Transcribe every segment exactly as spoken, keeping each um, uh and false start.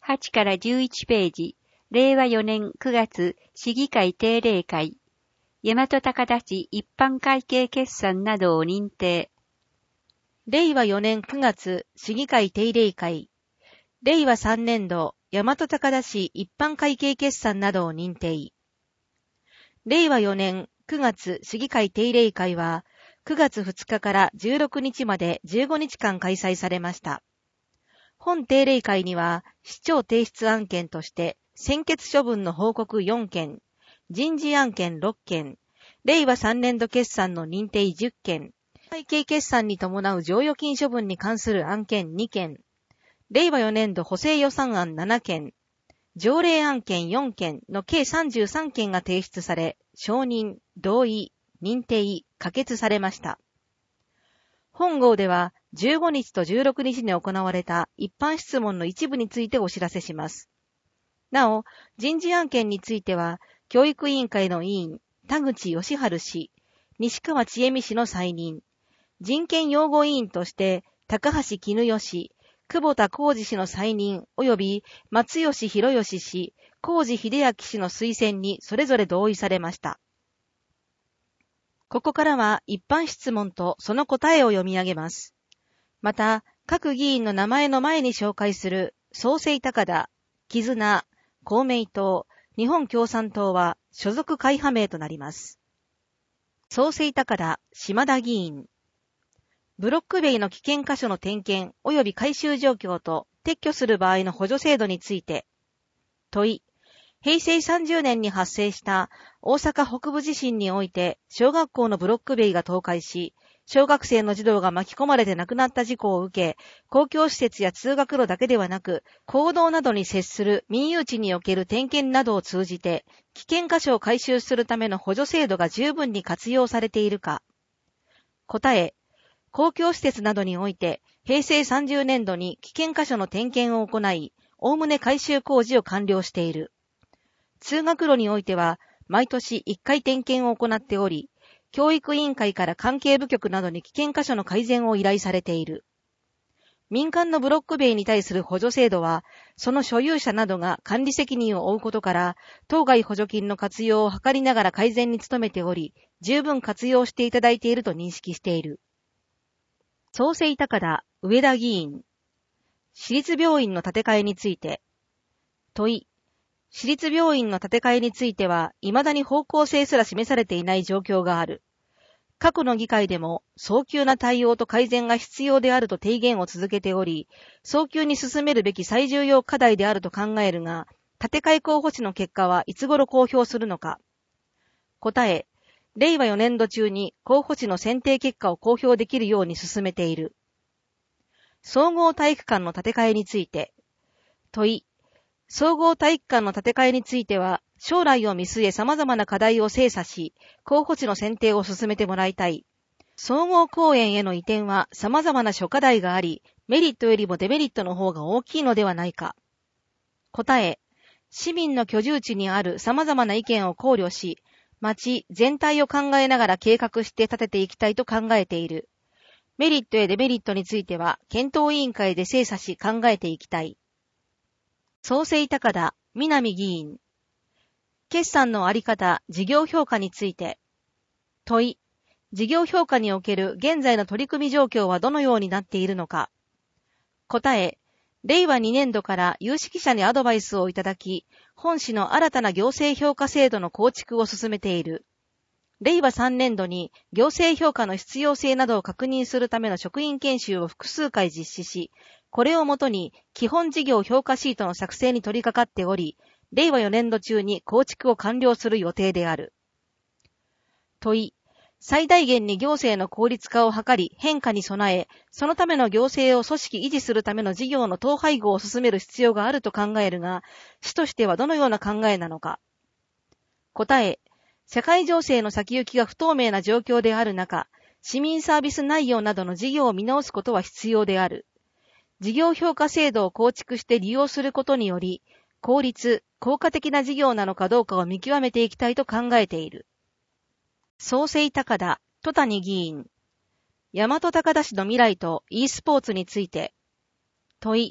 はちからじゅういちページ、れいわよねんくがつ市議会定例会、大和高田市一般会計決算などを認定。 れいわよねんくがつ市議会定例会、れいわさんねんど大和高田市一般会計決算などを認定。れいわよねんくがつ市議会定例会はくがつふつかからじゅうろくにちまでじゅうごにちかん開催されました。本定例会には市長提出案件として専決処分の報告よんけん、人事案件ろっけん、れいわさんねんど決算の認定じゅっけん、会計決算に伴う剰余金処分に関する案件にけん、れいわよねんど補正予算案ななけん、条例案件よんけんの計さんじゅうさんけんが提出され、承認、同意、認定、可決されました。本号ではじゅうごにちとじゅうろくにちに行われた一般質問の一部についてお知らせします。なお、人事案件については、教育委員会の委員、田口義治氏、西川千恵美氏の再任、人権擁護委員として高橋絹代氏、久保田浩二氏の再任及び松吉弘義氏、浩二秀明氏の推薦にそれぞれ同意されました。ここからは一般質問とその答えを読み上げます。また、各議員の名前の前に紹介する創世高田、絆、公明党、日本共産党は所属会派名となります。創世高田、島田議員。ブロック塀の危険箇所の点検及び改修状況と撤去する場合の補助制度について。問い。へいせいさんじゅうねんに発生した大阪北部地震において小学校のブロック塀が倒壊し、小学生の児童が巻き込まれて亡くなった事故を受け、公共施設や通学路だけではなく、公道などに接する民有地における点検などを通じて、危険箇所を改修するための補助制度が十分に活用されているか。答え。公共施設などにおいて、へいせいさんじゅうねんどに危険箇所の点検を行い、おおむね改修工事を完了している。通学路においては、毎年いっかい点検を行っており、教育委員会から関係部局などに危険箇所の改善を依頼されている。民間のブロック塀に対する補助制度は、その所有者などが管理責任を負うことから、当該補助金の活用を図りながら改善に努めており、十分活用していただいていると認識している。創世高田、上田議員。私立病院の建て替えについて。問い。私立病院の建て替えについては、未だに方向性すら示されていない状況がある。過去の議会でも、早急な対応と改善が必要であると提言を続けており、早急に進めるべき最重要課題であると考えるが、建て替え候補地の結果はいつ頃公表するのか。答え。れいわよねんど中に候補地の選定結果を公表できるように進めている。総合体育館の建て替えについて。問い。総合体育館の建て替えについては、将来を見据え様々な課題を精査し、候補地の選定を進めてもらいたい。総合公園への移転は様々な諸課題があり、メリットよりもデメリットの方が大きいのではないか。答え。市民の居住地にある様々な意見を考慮し、町全体を考えながら計画して立てていきたいと考えている。メリットやデメリットについては、検討委員会で精査し考えていきたい。創世高田、南議員。決算のあり方、事業評価について。問い。事業評価における現在の取り組み状況はどのようになっているのか。答え。れいわにねんどから有識者にアドバイスをいただき、本市の新たな行政評価制度の構築を進めている。れいわさんねんどに行政評価の必要性などを確認するための職員研修を複数回実施し、これをもとに基本事業評価シートの作成に取り掛かっており、れいわよねんど中に構築を完了する予定である。問い。最大限に行政の効率化を図り変化に備え、そのための行政を組織維持するための事業の統廃合を進める必要があると考えるが、市としてはどのような考えなのか。答え。社会情勢の先行きが不透明な状況である中、市民サービス内容などの事業を見直すことは必要である。事業評価制度を構築して利用することにより、効率、効果的な事業なのかどうかを見極めていきたいと考えている。創世高田、戸谷議員。大和高田市の未来と e スポーツについて。問い。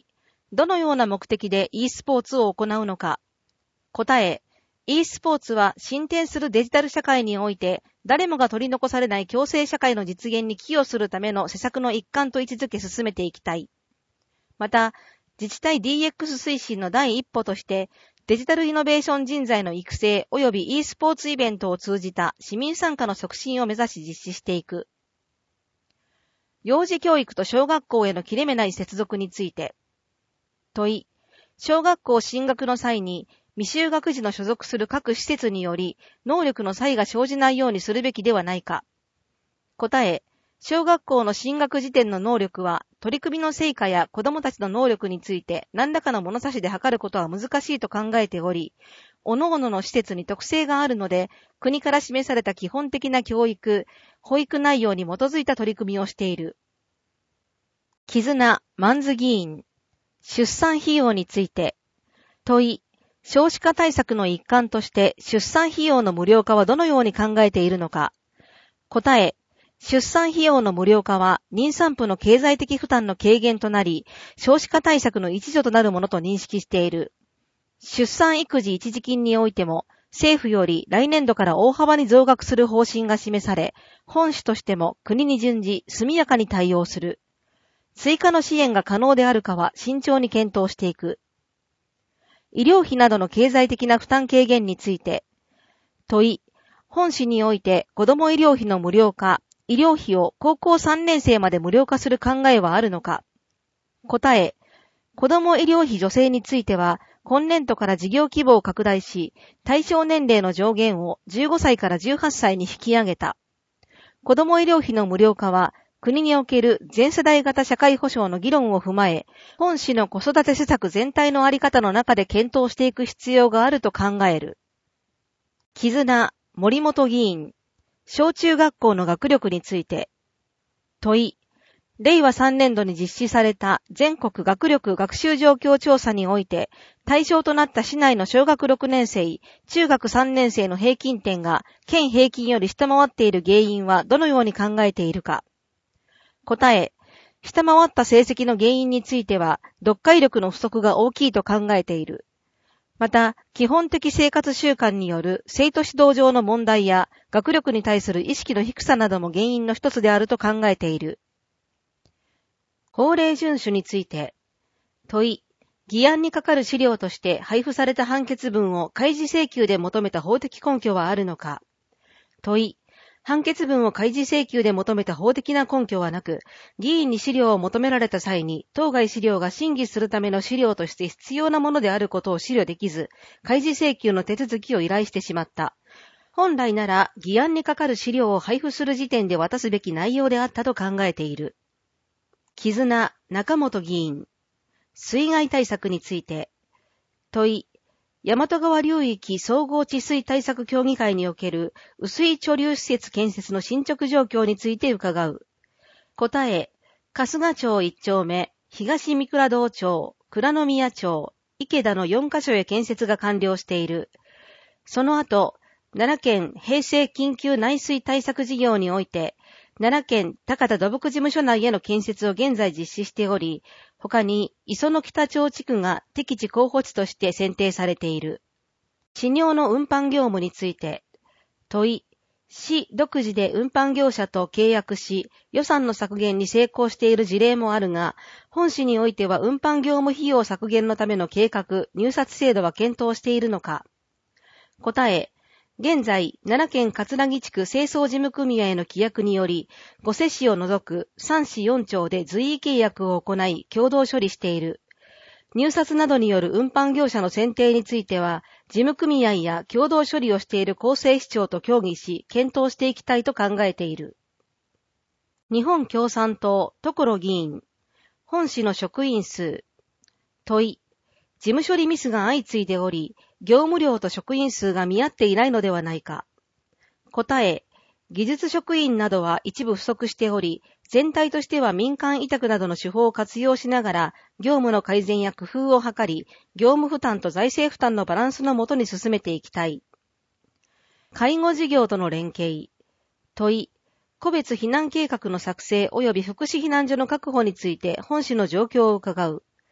どのような目的で e スポーツを行うのか。答え、e スポーツは進展するデジタル社会において、誰もが取り残されない共生社会の実現に寄与するための施策の一環と位置づけ進めていきたい。また、自治体 ディーエックス 推進の第一歩として、デジタルイノベーション人材の育成及び e スポーツイベントを通じた市民参加の促進を目指し実施していく。幼児教育と小学校への切れ目ない接続について。問い、小学校進学の際に未就学児の所属する各施設により能力の差異が生じないようにするべきではないか。答え、小学校の進学時点の能力は取り組みの成果や子どもたちの能力について何らかの物差しで測ることは難しいと考えており、各々の施設に特性があるので、国から示された基本的な教育、保育内容に基づいた取り組みをしている。絆、マンズ議員、出産費用について。問い、少子化対策の一環として出産費用の無料化はどのように考えているのか。答え、出産費用の無料化は妊産婦の経済的負担の軽減となり、少子化対策の一助となるものと認識している。出産育児一時金においても、政府より来年度から大幅に増額する方針が示され、本種としても国に準じ速やかに対応する。追加の支援が可能であるかは慎重に検討していく。医療費などの経済的な負担軽減について。問い、本種において子ども医療費の無料化、医療費を高校さんねん生まで無料化する考えはあるのか。答え、子ども医療費助成については、今年度から事業規模を拡大し、対象年齢の上限をじゅうごさいからじゅうはっさいに引き上げた。子ども医療費の無料化は、国における全世代型社会保障の議論を踏まえ、本種の子育て施策全体のあり方の中で検討していく必要があると考える。絆、森本議員、小中学校の学力について。問い、れいわさんねんどに実施された全国学力学習状況調査において、対象となった市内の小学ろくねん生、中学さんねん生の平均点が県平均より下回っている原因はどのように考えているか。答え、下回った成績の原因については、読解力の不足が大きいと考えている。また、基本的生活習慣による生徒指導上の問題や学力に対する意識の低さなども原因の一つであると考えている。法令遵守について。問い、議案にかかる資料として配布された判決文を開示請求で求めた法的根拠はあるのか。問い、判決文を開示請求で求めた法的な根拠はなく、議員に資料を求められた際に、当該資料が審議するための資料として必要なものであることを資料できず、開示請求の手続きを依頼してしまった。本来なら、議案にかかる資料を配布する時点で渡すべき内容であったと考えている。絆、中本議員、水害対策について。問い、大和川流域総合治水対策協議会における雨水貯留施設建設の進捗状況について伺う。答え、春日町いち丁目、東三倉堂町、倉宮町、池田のよんカ所へ建設が完了している。その後、奈良県平成緊急内水対策事業において、奈良県高田土木事務所内への建設を現在実施しており、他に磯野北町地区が適地候補地として選定されている。飼料の運搬業務について。問い、市独自で運搬業者と契約し、予算の削減に成功している事例もあるが、本市においては運搬業務費用削減のための計画、入札制度は検討しているのか。答え、現在、奈良県葛城地区清掃事務組合への規約により、ご世市を除くさん市よん町で随意契約を行い、共同処理している。入札などによる運搬業者の選定については、事務組合や共同処理をしている厚生市長と協議し、検討していきたいと考えている。日本共産党、所議員、本市の職員数。問い、事務処理ミスが相次いでおり、業務量と職員数が見合っていないのではないか。答え、技術職員などは一部不足しており、全体としては民間委託などの手法を活用しながら、業務の改善や工夫を図り、業務負担と財政負担のバランスのもとに進めていきたい。介護事業との連携。問い、個別避難計画の作成及び福祉避難所の確保について本市の状況を伺う。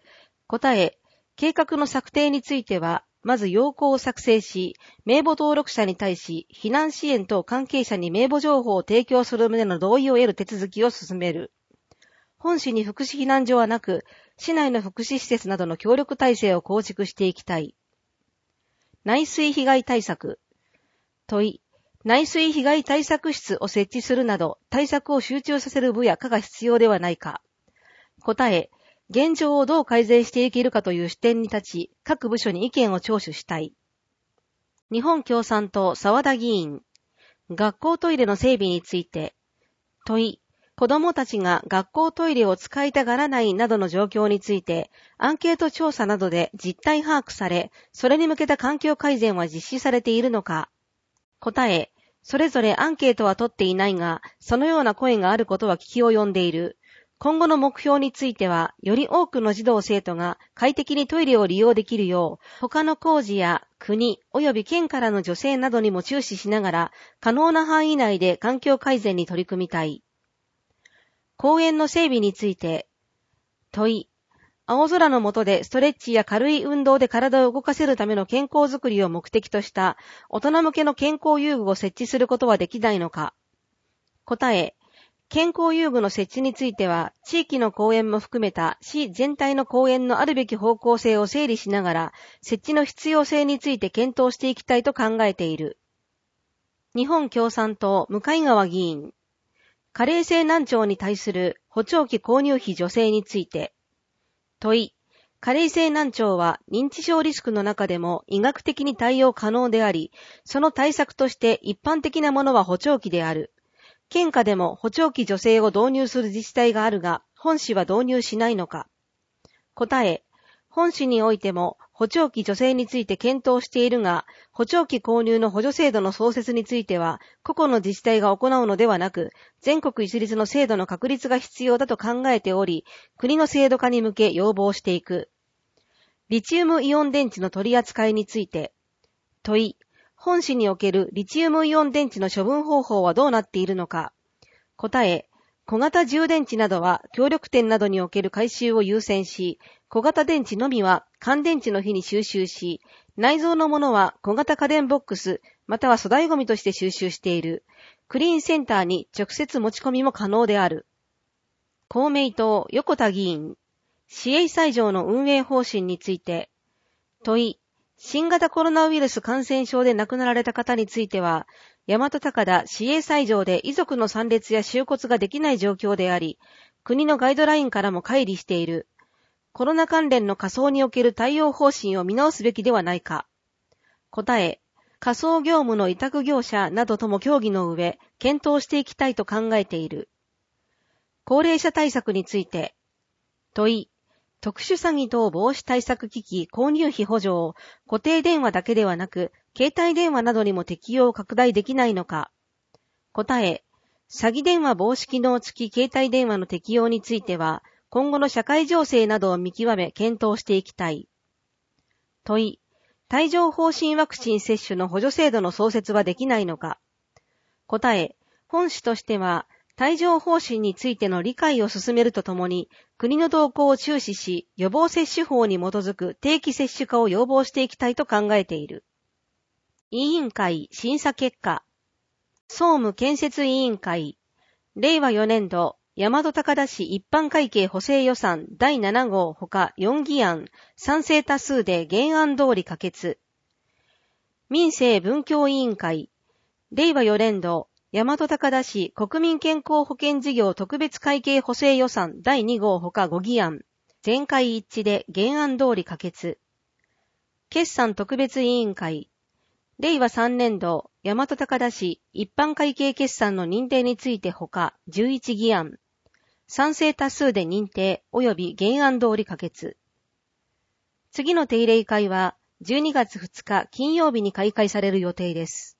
答え、計画の策定については、まず要項を作成し、名簿登録者に対し、避難支援等関係者に名簿情報を提供する旨の同意を得る手続きを進める。本市に福祉避難所はなく、市内の福祉施設などの協力体制を構築していきたい。内水被害対策。問い。内水被害対策室を設置するなど、対策を集中させる部や課が必要ではないか。答え。現状をどう改善していけるかという視点に立ち、各部署に意見を聴取したい。日本共産党沢田議員。学校トイレの整備について。問い。子どもたちが学校トイレを使いたがらないなどの状況について、アンケート調査などで実態把握され、それに向けた環境改善は実施されているのか。答え。それぞれアンケートは取っていないが、そのような声があることは聞き及んでいる。今後の目標については、より多くの児童生徒が快適にトイレを利用できるよう、他の工事や国及び県からの助成などにも注視しながら、可能な範囲内で環境改善に取り組みたい。公園の整備について。問い。青空の下でストレッチや軽い運動で体を動かせるための健康づくりを目的とした大人向けの健康遊具を設置することはできないのか。答え。健康遊具の設置については、地域の公園も含めた市全体の公園のあるべき方向性を整理しながら、設置の必要性について検討していきたいと考えている。日本共産党向川議員。加齢性難聴に対する補聴器購入費助成について。問い。加齢性難聴は認知症リスクの中でも医学的に対応可能であり、その対策として一般的なものは補聴器である。県下でも補聴器助成を導入する自治体があるが、本市は導入しないのか。答え。本市においても補聴器助成について検討しているが、補聴器購入の補助制度の創設については、個々の自治体が行うのではなく、全国一律の制度の確立が必要だと考えており、国の制度化に向け要望していく。リチウムイオン電池の取り扱いについて。問い。本市におけるリチウムイオン電池の処分方法はどうなっているのか。答え。小型充電池などは協力店などにおける回収を優先し、小型電池のみは乾電池の日に収集し、内蔵のものは小型家電ボックスまたは粗大ゴミとして収集している。クリーンセンターに直接持ち込みも可能である。公明党横田議員。市営斎場の運営方針について。問い。新型コロナウイルス感染症で亡くなられた方については、大和高田市営斎場で遺族の参列や収骨ができない状況であり、国のガイドラインからも乖離している。コロナ関連の火葬における対応方針を見直すべきではないか。答え。火葬業務の委託業者などとも協議の上、検討していきたいと考えている。高齢者対策について。問い。特殊詐欺等防止対策機器購入費補助を固定電話だけではなく、携帯電話などにも適用を拡大できないのか。答え。詐欺電話防止機能付き携帯電話の適用については、今後の社会情勢などを見極め検討していきたい。問い。帯状疱疹ワクチン接種の補助制度の創設はできないのか。答え。本市としては、帯状疱疹についての理解を進めるとともに、国の動向を注視し、予防接種法に基づく定期接種化を要望していきたいと考えている。委員会審査結果。総務建設委員会。れいわよねんど、大和高田市一般会計補正予算だいなな号ほかよん議案、賛成多数で原案通り可決。民政文教委員会。れいわよねんど、大和高田市国民健康保険事業特別会計補正予算だいに号ほかご議案、全会一致で原案通り可決。決算特別委員会。れいわさんねんど、大和高田市一般会計決算の認定についてほかじゅういち議案、賛成多数で認定及び原案通り可決。次の定例会はじゅうにがつふつか金曜日に開会される予定です。